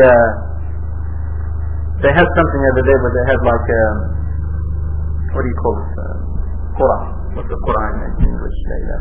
they have something over there where they have like what do you call it? Quran. What's the Quran in English?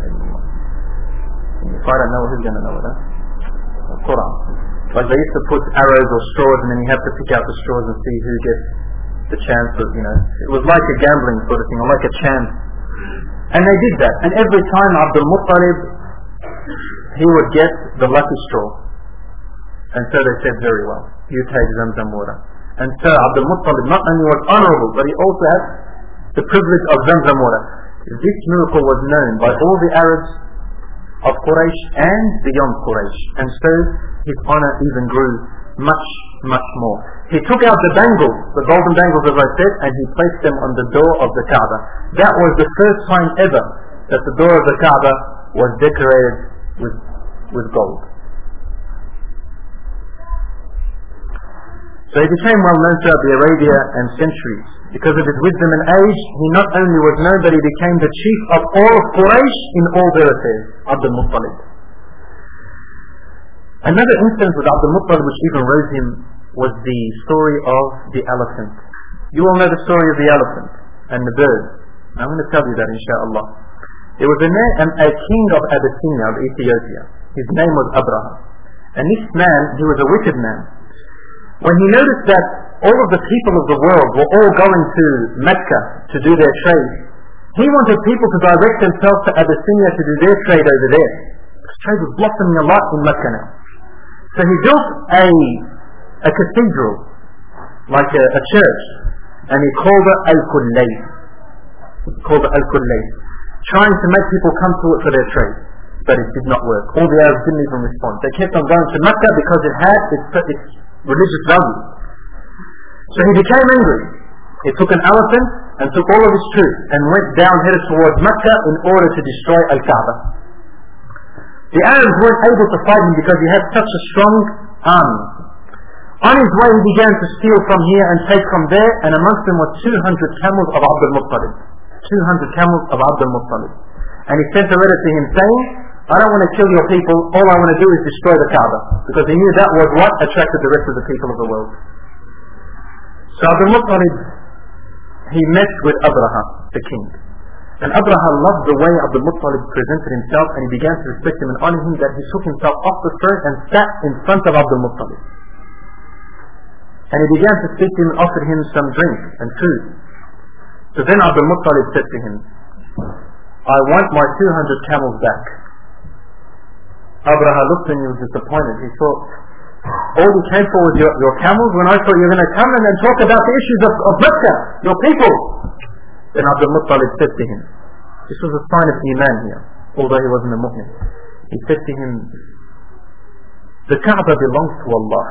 If I don't know, who's going to know it? Quran. Like they used to put arrows or straws, and then you have to pick out the straws and see who gets the chance of, it was like a gambling sort of thing, or like a chance. And they did that. And every time Abdul Muttalib, he would get the lucky straw. And so they said, very well, you take Zamzam water. And so Abdul Muttalib not only was honorable, but he also had the privilege of Zamzam water. This miracle was known by all the Arabs of Quraysh and beyond Quraysh. And so his honor even grew much, much more. He took out the bangles, the golden bangles as I said, and he placed them on the door of the Kaaba. That was the first time ever that the door of the Kaaba was decorated with with gold. So he became well known throughout the Arabia and centuries. Because of his wisdom and age, he not only was known, but he became the chief of all of Quraysh in all their affairs, Abdul Muttalib. Another instance with Abdul Muttalib which even rose him was the story of the elephant. You all know the story of the elephant and the bird. I'm going to tell you that, inshaAllah. There was a king of Abyssinia, of Ethiopia. His name was Abraha. And this man, he was a wicked man. When he noticed that all of the people of the world were all going to Mecca to do their trade, he wanted people to direct themselves to Abyssinia to do their trade over there. Because trade was blossoming a lot in Mecca now. So he built a cathedral, like a church, and he called it Al-Kullayn. Trying to make people come to it for their trade. But it did not work. All the Arabs didn't even respond. They kept on going to Mecca because it had its religious value. So he became angry. He took an elephant and took all of his troops and went down headed towards Mecca in order to destroy Al-Kaaba. The Arabs weren't able to fight him because he had such a strong army. On his way he began to steal from here and take from there, and amongst them were 200 camels of Abdul Muttalib. 200 camels of Abdul Muttalib. And he sent a letter to him saying, I don't want to kill your people, all I want to do is destroy the Kaaba. Because he knew that was what attracted the rest of the people of the world. So Abdul Muttalib, he met with Abraha, the king. And Abraha loved the way Abdul Muttalib presented himself, and he began to respect him and honor him, that he took himself off the throne and sat in front of Abdul Muttalib. And he began to speak to him and offered him some drink and food. So then Abdul Muttalib said to him, I want my 200 camels back. Abraha looked and he was disappointed. He thought, all you came for was your camels, when I thought you were going to come and then talk about the issues of Mecca, your people. Then Abdul Muttalib said to him, this was a sign of Iman here, although he wasn't a mu'min. He said to him, the Kaaba belongs to Allah.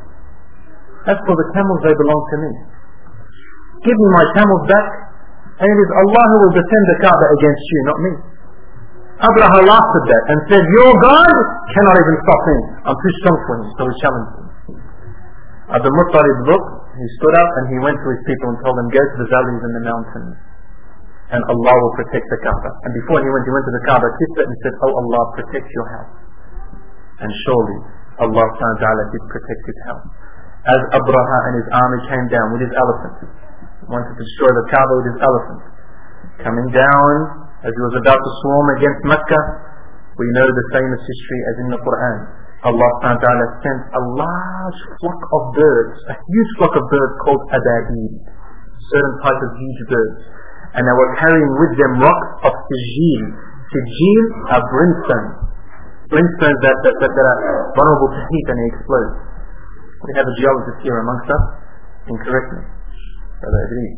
As for the camels, they belong to me. Give me my camels back, and it is Allah who will defend the Kaaba against you, not me. Abraha laughed at that and said, your God cannot even stop him. I'm too strong for him. So he challenged him. Abdul Muttalib looked, he stood up and he went to his people and told them, go to the valleys and the mountains, and Allah will protect the Kaaba. And before he went to the Kaaba, kissed it and said, oh Allah, protect your house. And surely Allah subhanahu wa ta'ala did protect his house. As Abraha and his army came down with his elephant, wanted to destroy the Kaaba with his elephant, coming down as he was about to swarm against Mecca, we know the famous history as in the Quran. Allah subhanahu wa ta'ala sent a large flock of birds, a huge flock of birds called Ababil, certain type of huge birds, and they were carrying with them rocks of Sijil. Sijil are brimstones that are vulnerable to heat and they explode. We have a geologist here amongst us, incorrect me, Brother Idris.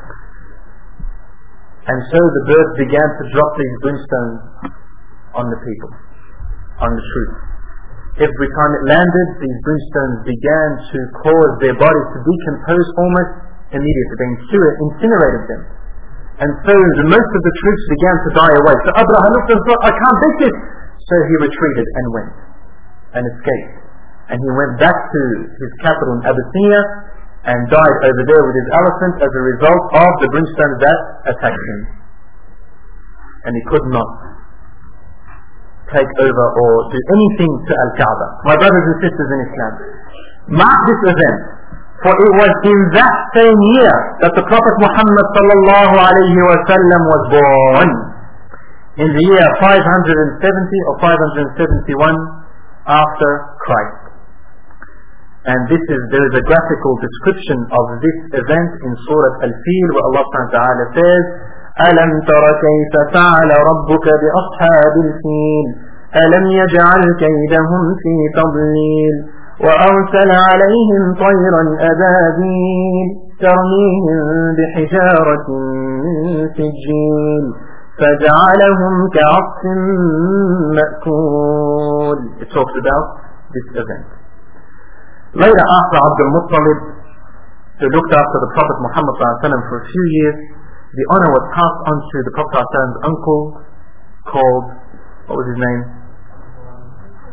And so the birds began to drop these brimstones on the people, on the troops. Every time it landed, these brimstones began to cause their bodies to decompose almost immediately. They incinerated them. And so most of the troops began to die away. So Abraha looked and thought, I can't beat this. So he retreated and went and escaped. And he went back to his capital in Abyssinia and died over there with his elephant as a result of the brimstones that attacked him. And he could not take over or do anything to Al-Kaaba. My brothers and sisters in Islam, mark this event, for it was in that same year that the Prophet Muhammad sallallahu alayhi wa sallam was born, in the year 570 or 571 after Christ. And there is a graphical description of this event in Surah Al-Fil, where Allah subhanahu wa ta'ala says, أَلَمْ تَرَ كَيْفَ فَعَلَ رَبُّكَ بِأَصْحَابِ الْفِيلِ أَلَمْ يَجْعَلْ كَيْدَهُمْ فِي تَضْلِيلٍ وَأَرْسَلَ عَلَيْهِمْ طَيْرًا أَبَابِيلَ تَرْمِيهِمْ بِحِجَارَةٍ مِّن سِجِّيلٍ فَجَعَلَهُمْ كَعَصْفٍ مَّأْكُولٍ. It talks about this event. Later, after Abdul Muttalib, who looked after the Prophet Muhammad for a few years, the honor was passed on to the Prophet's uncle called, what was his name?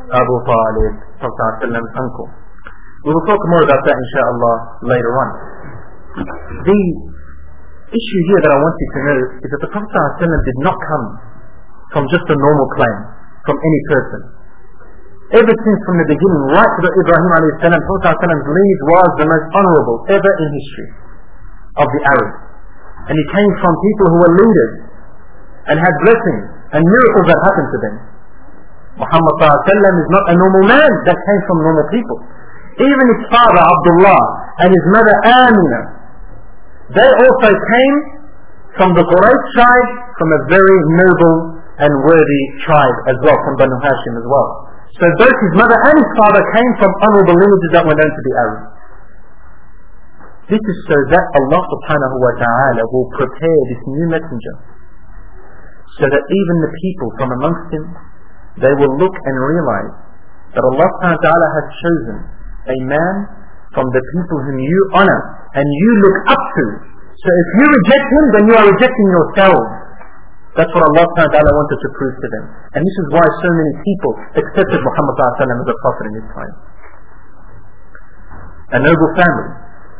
Abu Talib, Prophet's uncle. We will talk more about that inshallah later on. The issue here that I want you to know is that the Prophet did not come from just a normal clan, from any person. Ever since from the beginning, right to the Ibrahim alayhi salam, Prophet's lineage was the most honorable ever in history of the Arabs. And he came from people who were leaders and had blessings and miracles that happened to them. Muhammad is not a normal man that came from normal people. Even his father Abdullah and his mother Amina, they also came from the Quraysh tribe, from a very noble and worthy tribe as well, from Banu Hashim as well. So both his mother and his father came from honorable lineages that were known to be Arab. This is so that Allah subhanahu wa ta'ala will prepare this new messenger, so that even the people from amongst him, they will look and realize that Allah subhanahu wa ta'ala has chosen a man from the people whom you honor and you look up to. So if you reject him, then you are rejecting yourselves. That's what Allah subhanahu wa ta'ala wanted to prove to them. And this is why so many people accepted Muhammad as a prophet in his time. A noble family.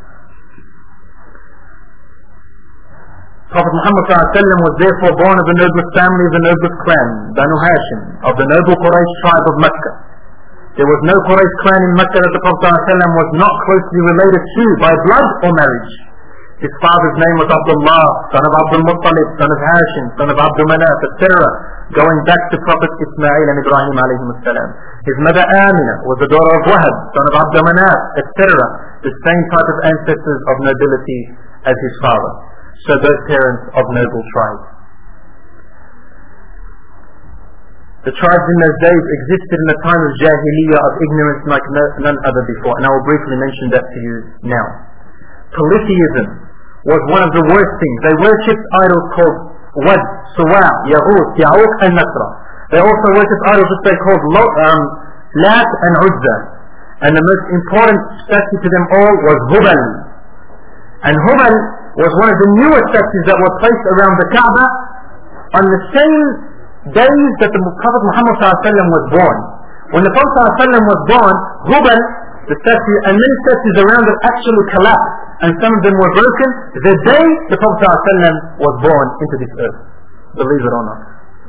Prophet Muhammad was therefore born of the noblest family of the noblest clan, Banu Hashim, of the noble Quraysh tribe of Mecca. There was no Quraysh clan in Mecca that the Prophet was not closely related to by blood or marriage. His father's name was Abdullah, son of Abdul Muttalib, son of Hashim, son of Abdul Manaf, etc., going back to Prophet Ismail and Ibrahim alayhim as-salam. His mother Amina was the daughter of Wahab, son of Abdul Manaf, etc., the same type of ancestors of nobility as his father. So both parents of noble tribes. The tribes in those days existed in a time of Jahiliyyah, of ignorance like none other before, and I will briefly mention that to you now. Polytheism was one of the worst things. They worshipped idols called Wad, Suwa', Yaghut, Ya'uq and Nasra. They also worshipped idols which they called Lat and Uzza. And the most important statue to them all was Hubal. And Hubal was one of the newest statues that were placed around the Kaaba on the same days that the Prophet Muhammad was born. When the Prophet was born, Hubal, the statue, and many statues around it actually collapsed, and some of them were broken the day the Prophet was born into this earth. Believe it or not.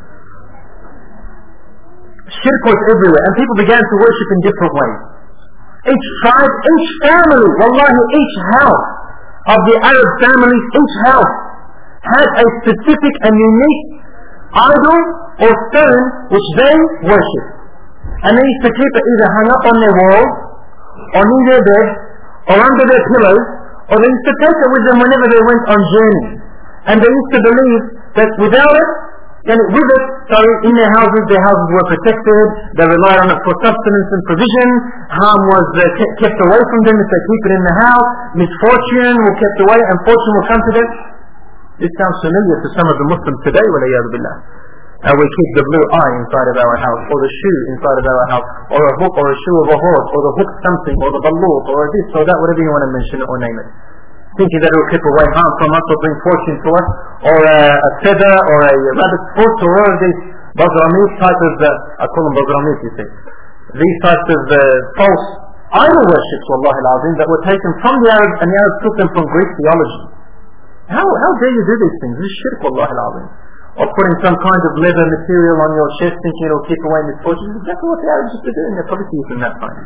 Shirk was everywhere, and people began to worship in different ways. Each tribe, each family, wallahi, each house of the Arab families, each house had a specific and unique idol or stone which they worshipped. And they used to keep it either hung up on their walls, or in their bed, or under their pillows, or they used to take it with them whenever they went on journey. And they used to believe that without it, in their houses were protected, they relied on it for sustenance and provision, harm was kept away from them if they keep it in the house, misfortune will kept away, and fortune will come to them. This sounds familiar to some of the Muslims today, waliyadu billah. How we keep the blue eye inside of our house, or the shoe inside of our house, or a hook or a shoe of a horse, or the hook something, or the balloon, or this or that, whatever you want to mention it or name it. Thinking that it will keep away harm from us or bring fortune to us, or a feather, or a rabbit's foot, or all of these Bazramis type of, I call them Bazramis, you see. These types of false idol worships, wallahi al-azim, that were taken from the Arabs, and the Arabs took them from Greek theology. How dare you do these things? This is shirk, wallahi al-azim. Or putting some kind of leather material on your chest thinking it will keep away misfortune. This is exactly what the Arabs used to do, and they're probably using that time.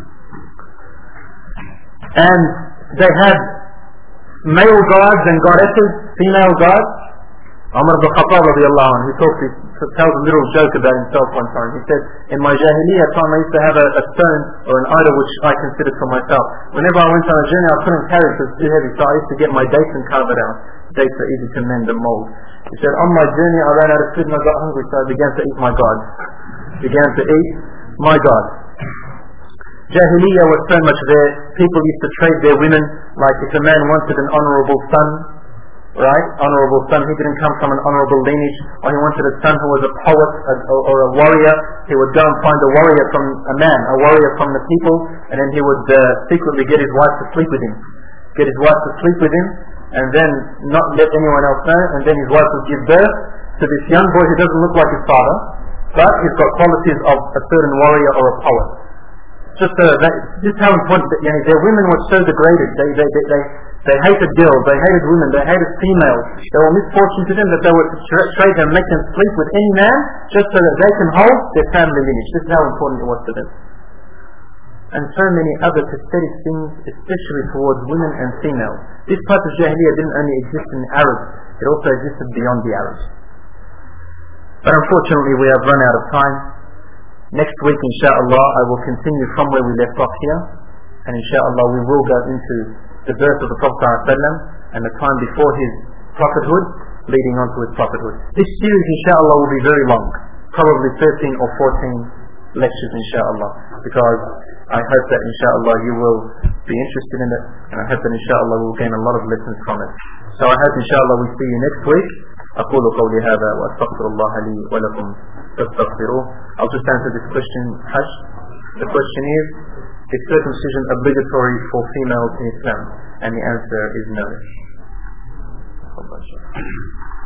And they had male gods and goddesses, female gods. Umar ibn Khattab radiallahu anhu, he tells a little joke about himself one time. He said, in my Jahiliyyah time I used to have a stone or an idol which I considered for myself. Whenever I went on a journey I couldn't carry it, it was too heavy, so I used to get my dates and carve it out. Dates are easy to mend and mold. He said, on my journey I ran out of food and I got hungry, so I began to eat my God. Jahiliyyah was so much there. People used to trade their women. Like if a man wanted an honorable son, right? Honorable son, he didn't come from an honorable lineage, or he wanted a son who was a poet or a warrior, he would go and find a warrior from a man, a warrior from the people, and then he would secretly get his wife to sleep with him. And then not let anyone else know, and then his wife would give birth to this young boy who doesn't look like his father, but he's got qualities of a certain warrior or a poet. Just how important their women were so degraded. They hated girls, they hated women, they hated females. They were misfortune to them that they would trade them, make them sleep with any man just so that they can hold their family lineage. This is how important it was to them. And so many other pathetic things, especially towards women and females. This type of Jahiliyyah didn't only exist in the Arabs, it also existed beyond the Arabs. But unfortunately we have run out of time. Next week, inshaAllah, I will continue from where we left off here, and inshaAllah we will go into the birth of the Prophet ﷺ and the time before his prophethood, leading on to his prophethood. This series, inshaAllah, will be very long, probably 13 or 14 lectures, inshaAllah, because I hope that inshaAllah you will be interested in it, and I hope that inshaAllah we will gain a lot of lessons from it. So I hope inshaAllah we see you next week. أقول قولي هذا وأستغفر الله لي ولكم فاستغفروه. I'll just answer this question, Hajj. The question is circumcision obligatory for females in Islam? And the answer is no.